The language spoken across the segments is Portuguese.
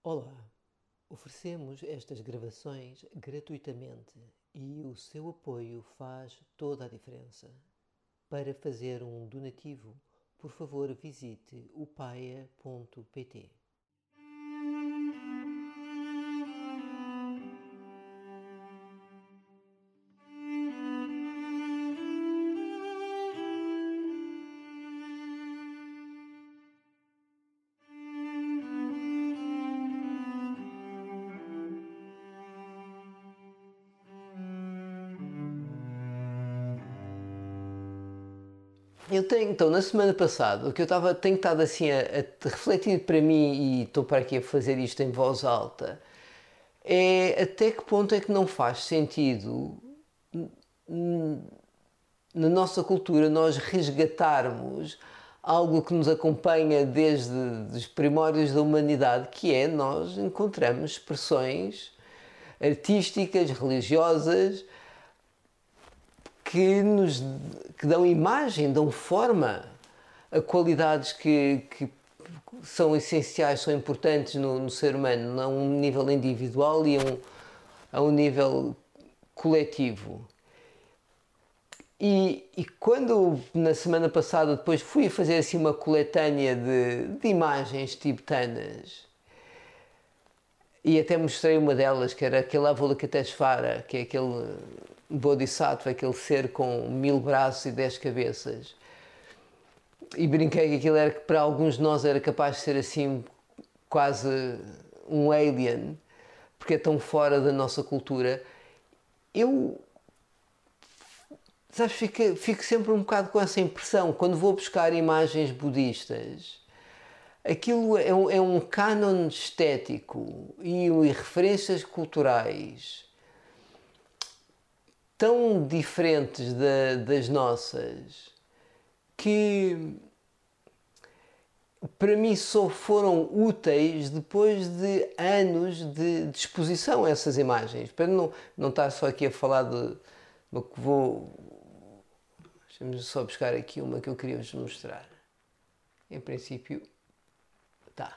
Olá, oferecemos estas gravações gratuitamente e o seu apoio faz toda a diferença. Para fazer um donativo, por favor visite o paia.pt. Então, na semana passada, o que tenho estado assim a refletir para mim, e estou para aqui a fazer isto em voz alta, é até que ponto é que não faz sentido na nossa cultura nós resgatarmos algo que nos acompanha desde os primórdios da humanidade, que é nós encontramos expressões artísticas, religiosas, que dão imagem, dão forma a qualidades que são essenciais, são importantes no ser humano, a um nível individual e a um nível coletivo. E quando na semana passada depois fui fazer assim uma coletânea de imagens tibetanas e até mostrei uma delas que era aquele Avalokiteshvara, que é aquele Bodhisattva, aquele ser com 1000 braços e 10 cabeças, e brinquei que aquilo era, que para alguns de nós era capaz de ser assim quase um alien, porque é tão fora da nossa cultura. Eu, sabes, fico sempre um bocado com essa impressão quando vou buscar imagens budistas. Aquilo é um cânon estético e referências culturais tão diferentes das nossas que para mim só foram úteis depois de anos de exposição a essas imagens. Para não estar só aqui a falar de uma que vou. Deixa-me só buscar aqui uma que eu queria vos mostrar. Em princípio, tá.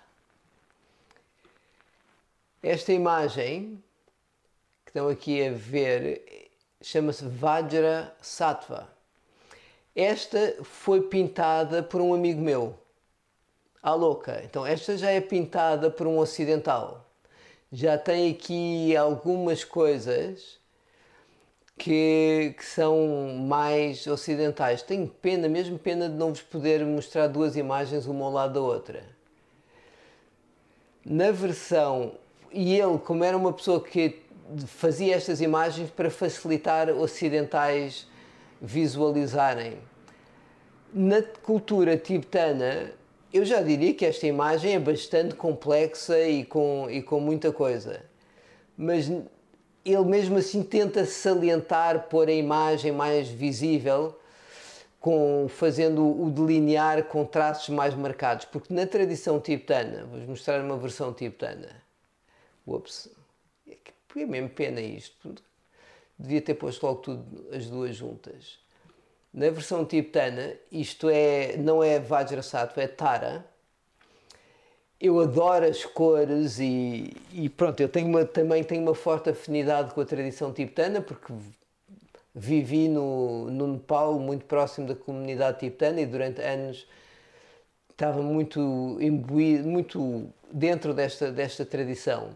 Esta imagem que estão aqui a ver chama-se Vajra Sattva. Esta foi pintada por um amigo meu, à louca. Então esta já é pintada por um ocidental. Já tem aqui algumas coisas que são mais ocidentais. Tenho pena, mesmo pena de não vos poder mostrar duas imagens uma ao lado da outra. Na versão, e ele, como era uma pessoa que fazia estas imagens para facilitar ocidentais visualizarem. Na cultura tibetana, eu já diria que esta imagem é bastante complexa e com muita coisa. Mas ele mesmo assim tenta salientar, pôr a imagem mais visível, fazendo o delinear com traços mais marcados. Porque na tradição tibetana, vou-vos mostrar uma versão tibetana. Ups, é mesmo pena isto. Devia ter posto logo tudo, as duas juntas. Na versão tibetana, isto não é Vajrasattva, é Tara. Eu adoro as cores e pronto, eu também tenho uma forte afinidade com a tradição tibetana porque vivi no Nepal, muito próximo da comunidade tibetana e durante anos estava muito imbuído, muito dentro desta tradição.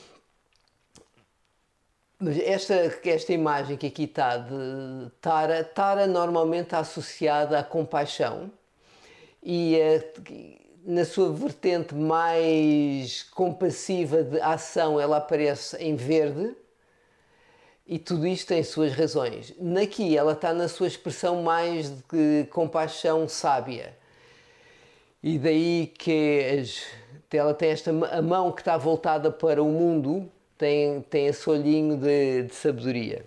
Mas esta imagem que aqui está de Tara normalmente está associada à compaixão e na sua vertente mais compassiva de ação ela aparece em verde e tudo isto tem suas razões. Naqui ela está na sua expressão mais de compaixão sábia e daí que ela tem a mão que está voltada para o mundo tem esse olhinho de sabedoria.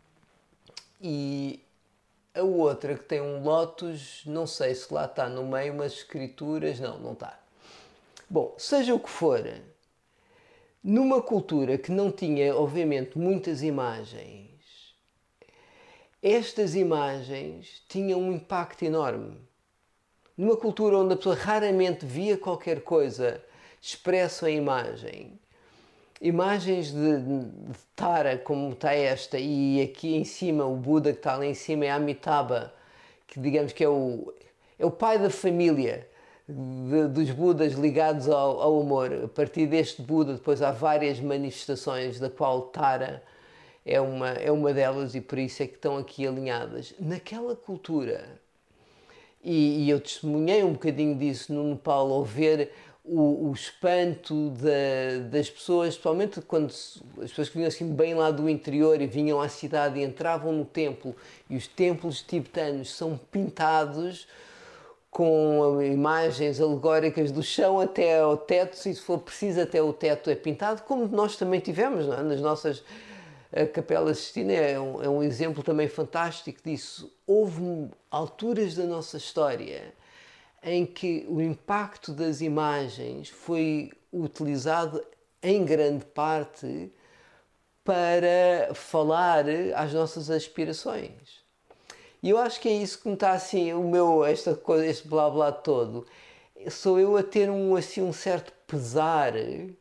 E a outra que tem um lótus, não sei se lá está no meio umas escrituras, não está. Bom, seja o que for, numa cultura que não tinha, obviamente, muitas imagens, estas imagens tinham um impacto enorme. Numa cultura onde a pessoa raramente via qualquer coisa expressam a imagem. Imagens de Tara, como está esta, e aqui em cima, o Buda que está lá em cima é Amitabha, que digamos que é o pai da família dos Budas ligados ao amor. A partir deste Buda depois há várias manifestações, da qual Tara é uma delas, e por isso é que estão aqui alinhadas. Naquela cultura, e eu testemunhei um bocadinho disso no Nepal, ao ver o espanto das pessoas, especialmente quando as pessoas que vinham assim bem lá do interior e vinham à cidade e entravam no templo, e os templos tibetanos são pintados com imagens alegóricas do chão até ao teto, se for preciso até o teto é pintado, como nós também tivemos, não é? Nas nossas Capela Sistina é um exemplo também fantástico disso. Houve alturas da nossa história em que o impacto das imagens foi utilizado em grande parte para falar às nossas aspirações. E eu acho que é isso que me está assim, esta coisa, este blá blá todo. Sou eu a ter assim, um certo pesar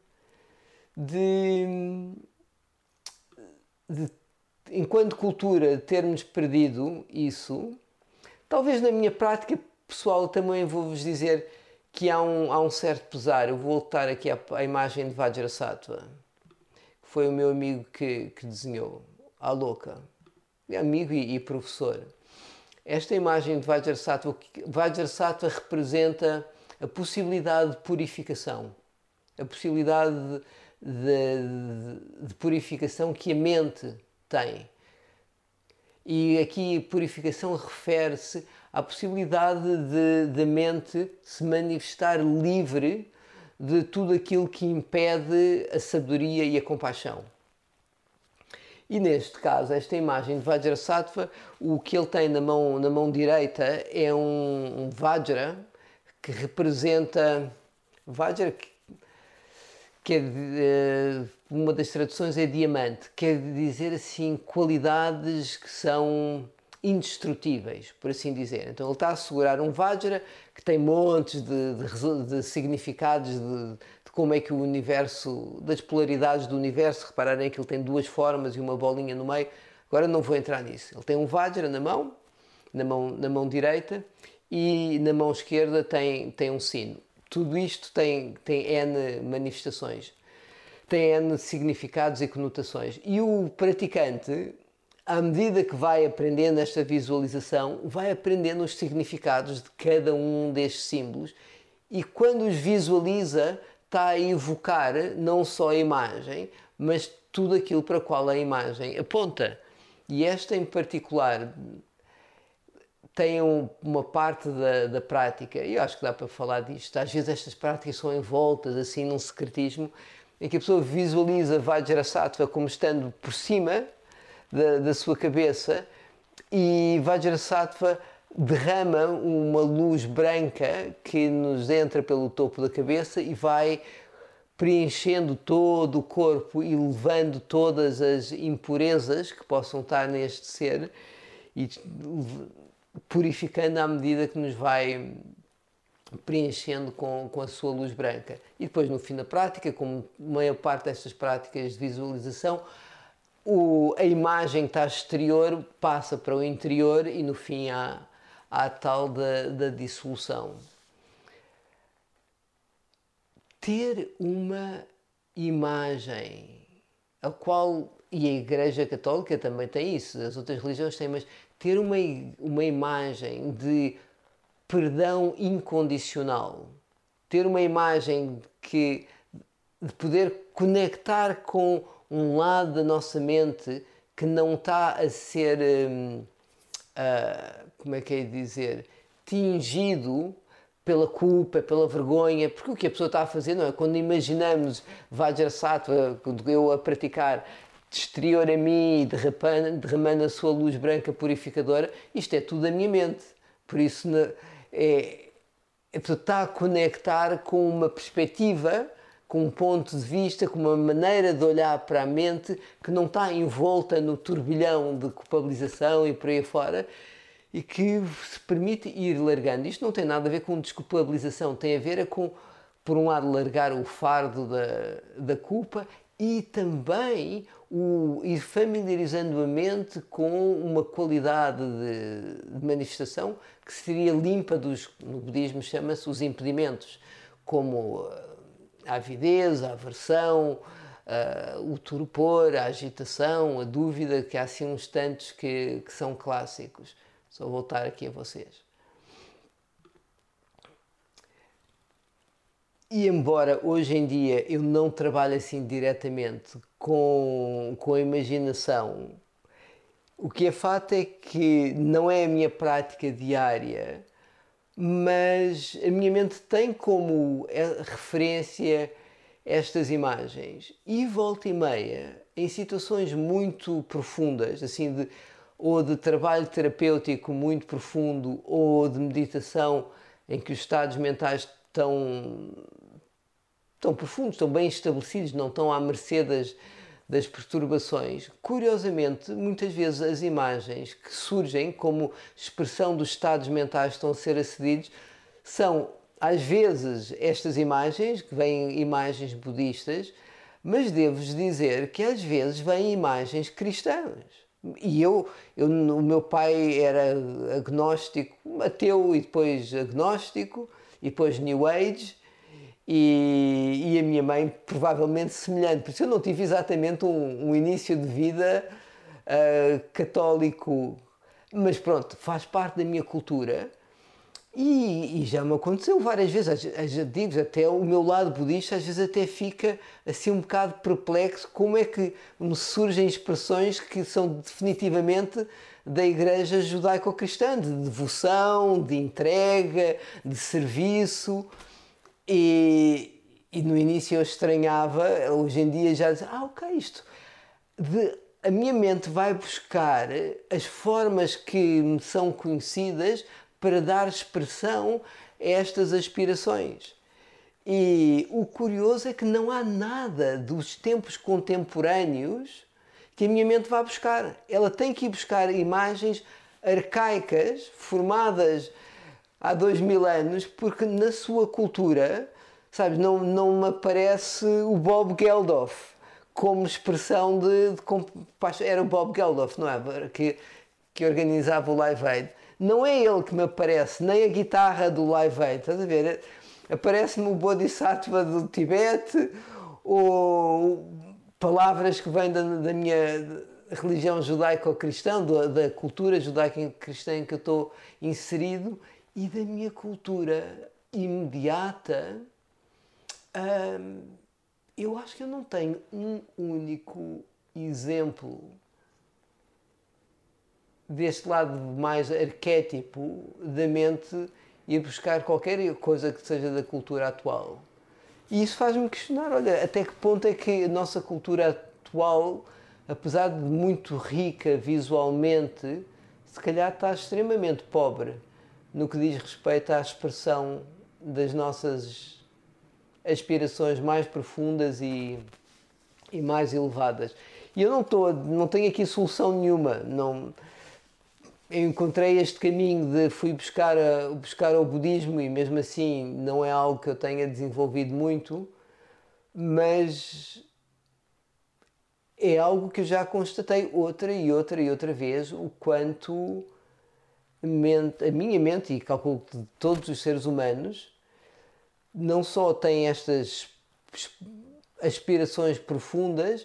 de enquanto cultura, termos perdido isso. Talvez na minha prática pessoal também vou-vos dizer que há um certo pesar. Eu vou voltar aqui à imagem de Vajrasattva, que foi o meu amigo que desenhou, à louca. Amigo e professor. Esta imagem de Vajrasattva representa a possibilidade de purificação, a possibilidade de purificação que a mente tem. E aqui purificação refere-se à possibilidade de mente se manifestar livre de tudo aquilo que impede a sabedoria e a compaixão. E neste caso, esta imagem de Vajrasattva, o que ele tem na mão direita é um Vajra que representa... Vajra, que é uma das traduções é diamante, quer dizer assim qualidades que são indestrutíveis, por assim dizer. Então ele está a segurar um Vajra que tem montes de significados de como é que o universo, das polaridades do universo. Repararem que ele tem duas formas e uma bolinha no meio. Agora não vou entrar nisso. Ele tem um Vajra na mão direita, e na mão esquerda tem um sino. Tudo isto tem N manifestações, tem N significados e conotações. E o praticante, à medida que vai aprendendo esta visualização, vai aprendendo os significados de cada um destes símbolos, e quando os visualiza, está a evocar não só a imagem, mas tudo aquilo para o qual a imagem aponta. E esta em particular tem uma parte da prática, e eu acho que dá para falar disto. Às vezes estas práticas são envoltas assim num secretismo, em que a pessoa visualiza Vajrasattva como estando por cima da sua cabeça, e Vajrasattva derrama uma luz branca que nos entra pelo topo da cabeça e vai preenchendo todo o corpo e levando todas as impurezas que possam estar neste ser, e purificando à medida que nos vai preenchendo com a sua luz branca. E depois, no fim da prática, como a maior parte destas práticas de visualização, a imagem que está exterior passa para o interior, e no fim há a tal da dissolução. Ter uma imagem, a qual, e a Igreja Católica também tem isso, as outras religiões têm, mas ter uma imagem de perdão incondicional, ter uma imagem de poder conectar com um lado da nossa mente que não está a ser, como é que é dizer, tingido pela culpa, pela vergonha, porque o que a pessoa está a fazer, não é? Quando imaginamos Vajrasattva, eu a praticar de exterior a mim e derramando a sua luz branca purificadora, isto é tudo a minha mente. Por isso a pessoa está a conectar com uma perspectiva, com um ponto de vista, com uma maneira de olhar para a mente que não está envolta no turbilhão de culpabilização e por aí fora, e que se permite ir largando. Isto não tem nada a ver com desculpabilização, tem a ver com por um lado, largar o fardo da culpa e também ir familiarizando a mente com uma qualidade de manifestação que seria limpa no budismo chama-se os impedimentos, como a avidez, a aversão, o torpor, a agitação, a dúvida, que há assim uns tantos que são clássicos. Só voltar aqui a vocês. E embora hoje em dia eu não trabalhe assim diretamente com a imaginação, o que é fato é que não é a minha prática diária, mas a minha mente tem como referência estas imagens e volta e meia, em situações muito profundas, assim ou de trabalho terapêutico muito profundo ou de meditação em que os estados mentais estão profundos, estão bem estabelecidos, não estão à mercê das perturbações. Curiosamente, muitas vezes as imagens que surgem como expressão dos estados mentais que estão a ser acedidos são, às vezes, estas imagens, que vêm imagens budistas, mas devo-vos dizer que às vezes vêm imagens cristãs. E o meu pai era agnóstico, ateu e depois agnóstico, e depois New Age, e a minha mãe provavelmente semelhante. Por isso eu não tive exatamente um início de vida católico, mas pronto, faz parte da minha cultura. E já me aconteceu várias vezes, digo, até o meu lado budista às vezes até fica assim um bocado perplexo como é que me surgem expressões que são definitivamente da igreja judaico-cristã, de devoção, de entrega, de serviço. E no início eu estranhava, hoje em dia já dizia, ok, a minha mente vai buscar as formas que me são conhecidas para dar expressão a estas aspirações. E o curioso é que não há nada dos tempos contemporâneos que a minha mente vá buscar. Ela tem que ir buscar imagens arcaicas, formadas há 2000 anos, porque na sua cultura, sabes, não me aparece o Bob Geldof como expressão de compaixão. Era o Bob Geldof, não é? Que organizava o Live Aid. Não é ele que me aparece, nem a guitarra do Live Aid, estás a ver? Aparece-me o Bodhisattva do Tibete, ou palavras que vêm da minha religião judaico-cristã, da cultura judaico-cristã em que eu estou inserido, e da minha cultura imediata. Eu acho que eu não tenho um único exemplo deste lado mais arquétipo da mente e buscar qualquer coisa que seja da cultura atual. E isso faz-me questionar, olha, até que ponto é que a nossa cultura atual, apesar de muito rica visualmente, se calhar está extremamente pobre no que diz respeito à expressão das nossas aspirações mais profundas e mais elevadas. E eu não tenho aqui solução nenhuma. Eu encontrei este caminho fui buscar o budismo e mesmo assim não é algo que eu tenha desenvolvido muito, mas é algo que eu já constatei outra e outra e outra vez o quanto a minha mente, e calculo de todos os seres humanos, não só tem estas aspirações profundas,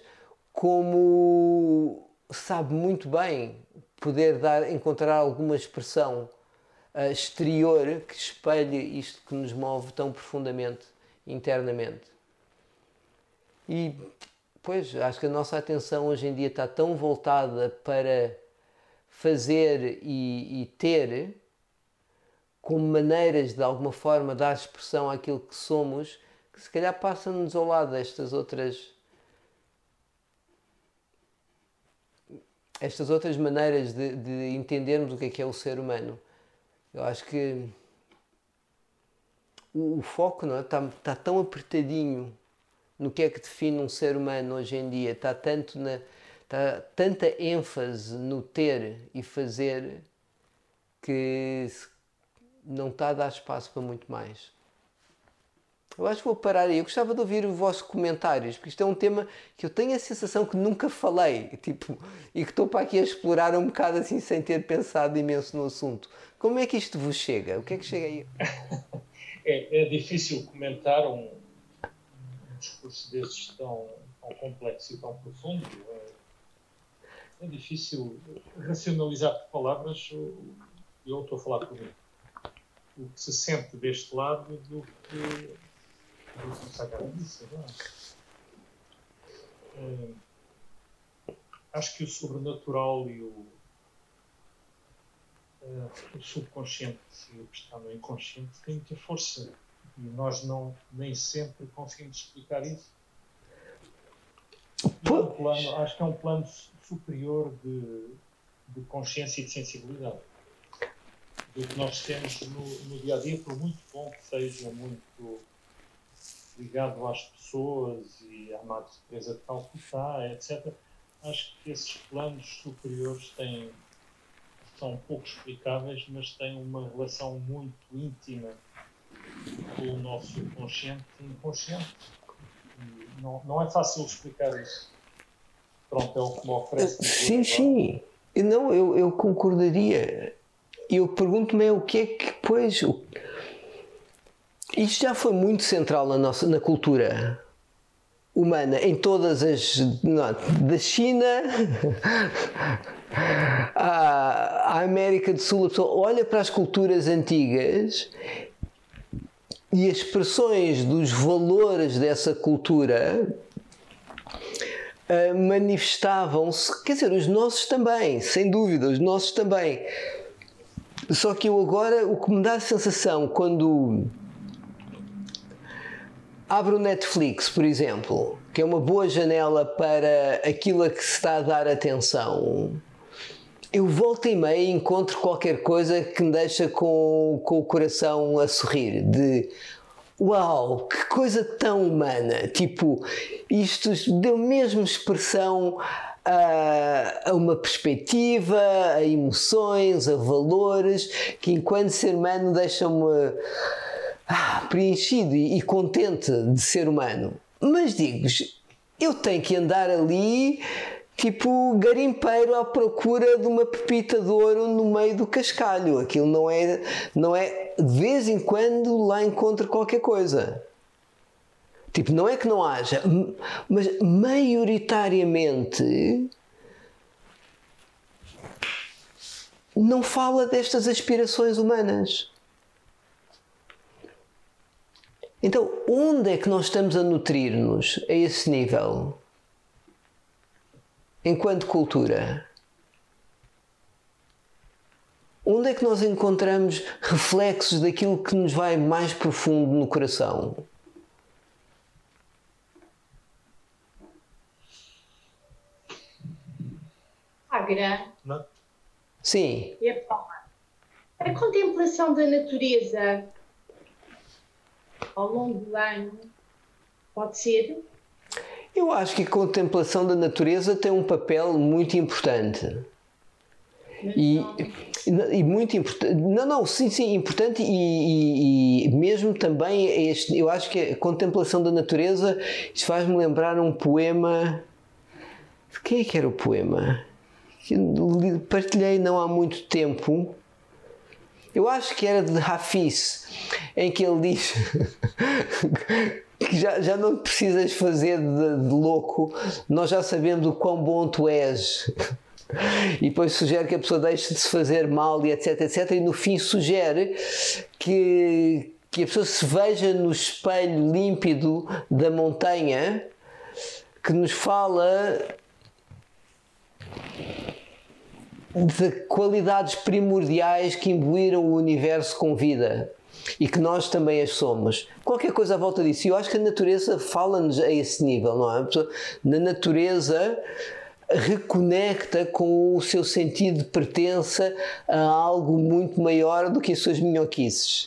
como sabe muito bem poder encontrar alguma expressão exterior que espelhe isto que nos move tão profundamente internamente. E, pois, acho que a nossa atenção hoje em dia está tão voltada para fazer e ter como maneiras de alguma forma dar expressão àquilo que somos, que se calhar passa-nos ao lado estas outras maneiras de entendermos o que é o ser humano. Eu acho que o foco não é? Está tão apertadinho no que é que define um ser humano hoje em dia, está tanta ênfase no ter e fazer que não está a dar espaço para muito mais. Eu acho que vou parar aí. Eu gostava de ouvir os vossos comentários, porque isto é um tema que eu tenho a sensação que nunca falei, tipo, e que estou para aqui a explorar um bocado assim sem ter pensado imenso no assunto. Como é que isto vos chega? O que é que chega aí? É difícil comentar um discurso desses tão complexo e tão profundo. É difícil racionalizar por palavras. Eu estou a falar por mim. O que se sente deste lado do que se acaba disso. Acho que o sobrenatural e o subconsciente e o que está no inconsciente têm muita força. E nós nem sempre conseguimos explicar isso. Acho que é um plano superior de consciência e de sensibilidade do que nós temos no dia a dia, por muito bom que seja, muito ligado às pessoas e à Madre Teresa de Calcutá, etc. Acho que esses planos superiores são pouco explicáveis, mas têm uma relação muito íntima com o nosso consciente e inconsciente. E não é fácil explicar isso. Pronto, é o que me oferece. Sim. Eu concordaria. Eu pergunto-me o que é que depois... Isto já foi muito central na cultura humana, em todas as... da China à América do Sul. A pessoa olha para as culturas antigas e as expressões dos valores dessa cultura manifestavam-se, quer dizer, os nossos também, sem dúvida, os nossos também. Só que eu agora, o que me dá a sensação quando abro o Netflix, por exemplo, que é uma boa janela para aquilo a que se está a dar atenção, eu volto e meia e encontro qualquer coisa que me deixa com o coração a sorrir, de uau, que coisa tão humana, tipo, isto deu mesmo expressão a uma perspectiva, a emoções, a valores, que enquanto ser humano deixam-me preenchido e contente de ser humano. Mas digo-vos, eu tenho que andar ali tipo garimpeiro à procura de uma pepita de ouro no meio do cascalho. Aquilo não é de vez em quando lá encontro qualquer coisa. Tipo, não é que não haja, mas maioritariamente não fala destas aspirações humanas. Então, onde é que nós estamos a nutrir-nos a esse nível? Enquanto cultura? Onde é que nós encontramos reflexos daquilo que nos vai mais profundo no coração? Agra. Sim. A contemplação da natureza ao longo do ano pode ser? Eu acho que a contemplação da natureza tem um papel muito importante. E muito importante. Sim, importante e mesmo também eu acho que a contemplação da natureza, isto faz-me lembrar um poema. De quem é que era o poema? Que partilhei não há muito tempo. Eu acho que era de Hafiz, em que ele diz que já não precisas fazer de louco, nós já sabemos o quão bom tu és. E depois sugere que a pessoa deixe de se fazer mal e etc, e no fim sugere que a pessoa se veja no espelho límpido da montanha, que nos fala de qualidades primordiais que imbuíram o universo com vida e que nós também as somos. Qualquer coisa à volta disso. E eu acho que a natureza fala-nos a esse nível, não é? A pessoa, na natureza, reconecta com o seu sentido de pertença a algo muito maior do que as suas minhoquices.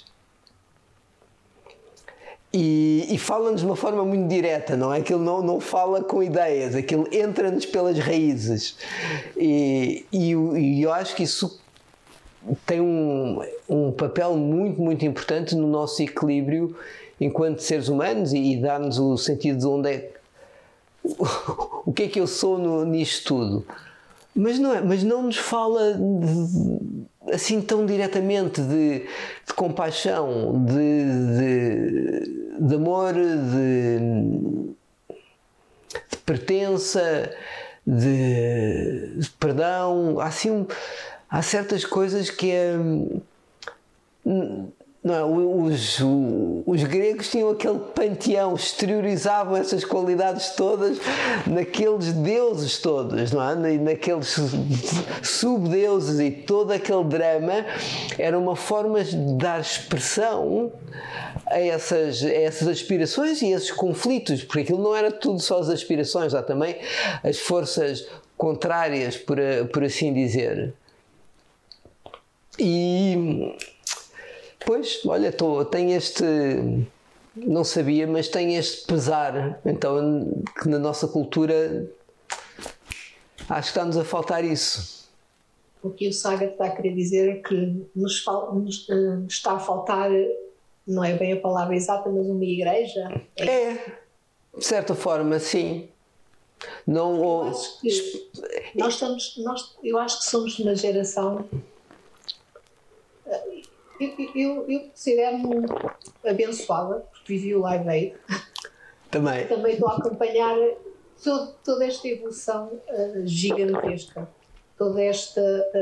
E fala-nos de uma forma muito direta, não é? Aquilo não fala com ideias, aquilo entra-nos pelas raízes. E eu acho que isso tem um papel muito, muito importante no nosso equilíbrio enquanto seres humanos e dar-nos o sentido de onde é o que é que eu sou nisto tudo. Mas não nos fala assim tão diretamente de compaixão, de amor, de pertença, de perdão. Há certas coisas que não é, os gregos tinham aquele panteão, exteriorizavam essas qualidades todas naqueles deuses todos, não é? E naqueles subdeuses, e todo aquele drama era uma forma de dar expressão a essas aspirações e esses conflitos, porque aquilo não era tudo só as aspirações, há também as forças contrárias, por assim dizer. E pois, olha, tenho este, não sabia, mas tenho este pesar, então, que na nossa cultura acho que está-nos a faltar isso. O que o Saga está a querer dizer é que nos está a faltar, não é bem a palavra exata, mas uma igreja. De certa forma, sim. Não, eu acho que eu acho que somos uma geração. Eu considero-me abençoada porque vivi o Live Aid. Também Estou a acompanhar toda esta evolução gigantesca, toda esta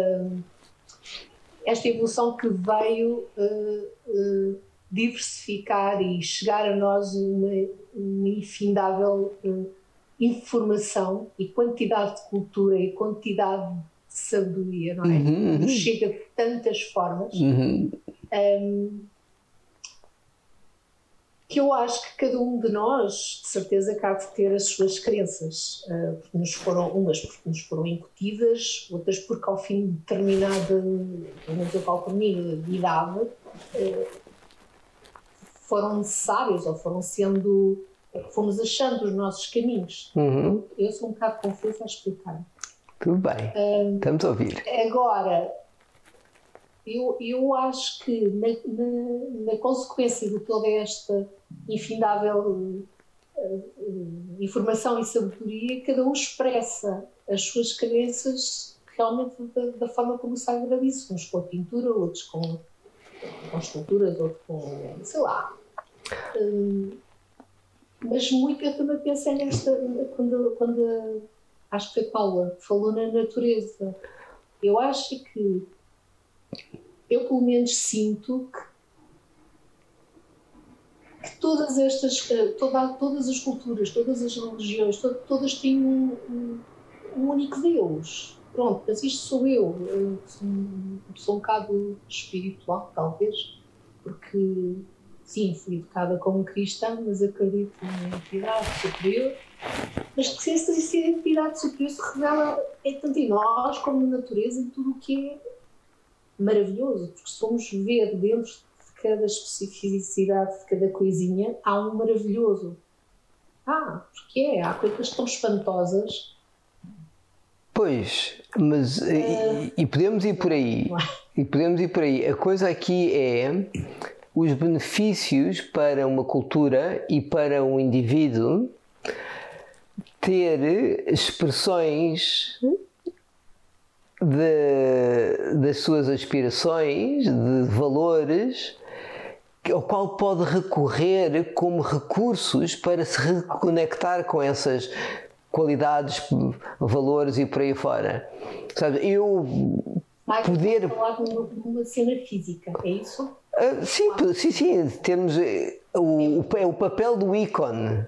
evolução que veio diversificar e chegar a nós uma infindável informação e quantidade de cultura e quantidade de sabedoria, não é? Nos chega de tantas formas. Que eu acho que cada um de nós, de certeza, acaba de ter as suas crenças, porque umas porque nos foram incutidas, outras porque ao fim de determinada, pelo menos eu falo por mim, de idade, foram necessários ou fomos achando os nossos caminhos. Eu sou um bocado confusa a explicar. Tudo bem, estamos a ouvir. Agora, eu acho que na consequência de toda esta infindável informação e sabedoria, cada um expressa as suas crenças realmente da forma como o Sagra disse, uns com a pintura, outros com esculturas, outros com, sei lá. Mas muito eu também pensei nesta, quando acho que foi Paula, falou na natureza. Eu acho que eu pelo menos sinto que todas as culturas, todas as religiões, todas têm um único Deus. Pronto, mas isto sou eu. Sou um bocado espiritual, talvez, porque sim, fui educada como cristã, mas acredito numa entidade superior. Mas que essa identidade superior se revela tanto em nós como na natureza, em tudo o que é maravilhoso, porque se formos ver dentro de cada especificidade de cada coisinha, há um maravilhoso. Porque há coisas tão espantosas. Pois, mas e podemos ir por aí. E podemos ir por aí. A coisa aqui é os benefícios para uma cultura e para um indivíduo ter expressões das suas aspirações, de valores, ao qual pode recorrer como recursos para se reconectar com essas qualidades, valores e por aí fora. Sabe, poder falar de uma cena física, é isso? Sim, temos o papel do ícone.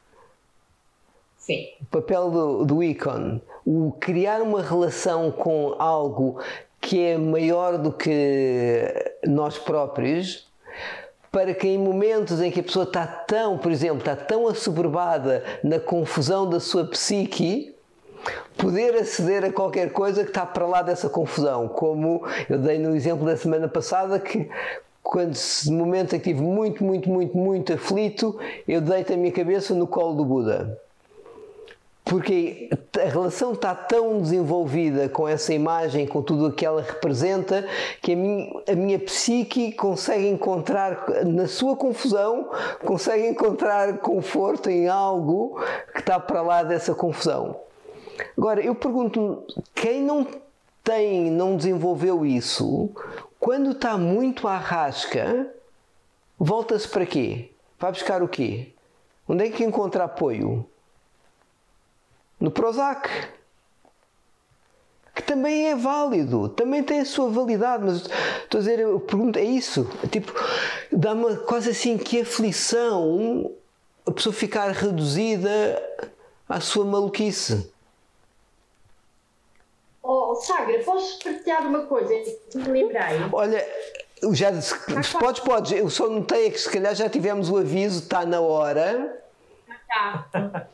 Sim. O papel do ícone, o criar uma relação com algo que é maior do que nós próprios, para que em momentos em que a pessoa está tão assoberbada na confusão da sua psique, poder aceder a qualquer coisa que está para lá dessa confusão, como eu dei no exemplo da semana passada, que no momento em que estive muito aflito, eu deito a minha cabeça no colo do Buda. porque a relação está tão desenvolvida com essa imagem, com tudo o que ela representa, que a minha psique consegue encontrar, na sua confusão, consegue encontrar conforto em algo que está para lá dessa confusão. Agora, eu pergunto-me, quem não desenvolveu isso, quando está muito à rasca, volta-se para quê? Vai buscar o quê? Onde é que encontra apoio? No Prozac, que também é válido, também tem a sua validade, mas estou a dizer, eu pergunto, é isso, tipo, dá-me quase assim que aflição a pessoa ficar reduzida à sua maluquice. Oh, Sagra, posso partilhar uma coisa que me lembrei? Olha, já podes, eu só notei que se calhar já tivemos o aviso, está na hora. Tá.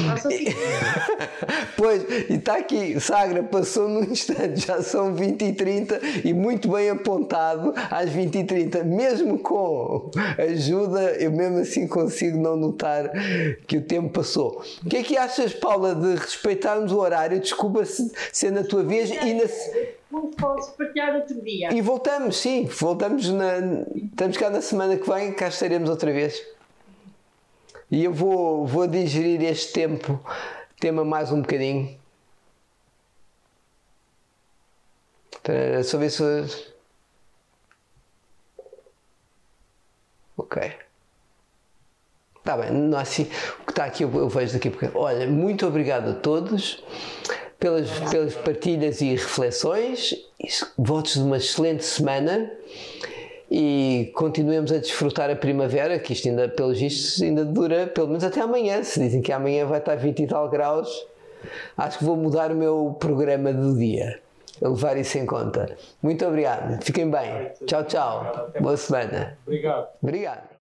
Pois, e está aqui, Sagra, passou num instante, já são 20h30 e muito bem apontado às 20h30, mesmo com ajuda, eu mesmo assim consigo não notar que o tempo passou. O que é que achas, Paula, de respeitarmos o horário? Desculpa se é na tua vez Não posso partilhar outro dia. E voltamos, sim, estamos cá na semana que vem, cá estaremos outra vez. E eu vou digerir este tema mais um bocadinho. Só ver se... Ok. Está bem, não assim. O que está aqui eu vejo daqui a pouco. Olha, muito obrigado a todos pelas partilhas e reflexões. Votos de uma excelente semana. E continuemos a desfrutar a primavera, que isto ainda, pelos vistos, ainda dura pelo menos até amanhã. Se dizem que amanhã vai estar 20 e tal graus, acho que vou mudar o meu programa do dia, a levar isso em conta. Muito obrigado, fiquem bem. Tchau, tchau. Boa semana. Obrigado. Obrigado.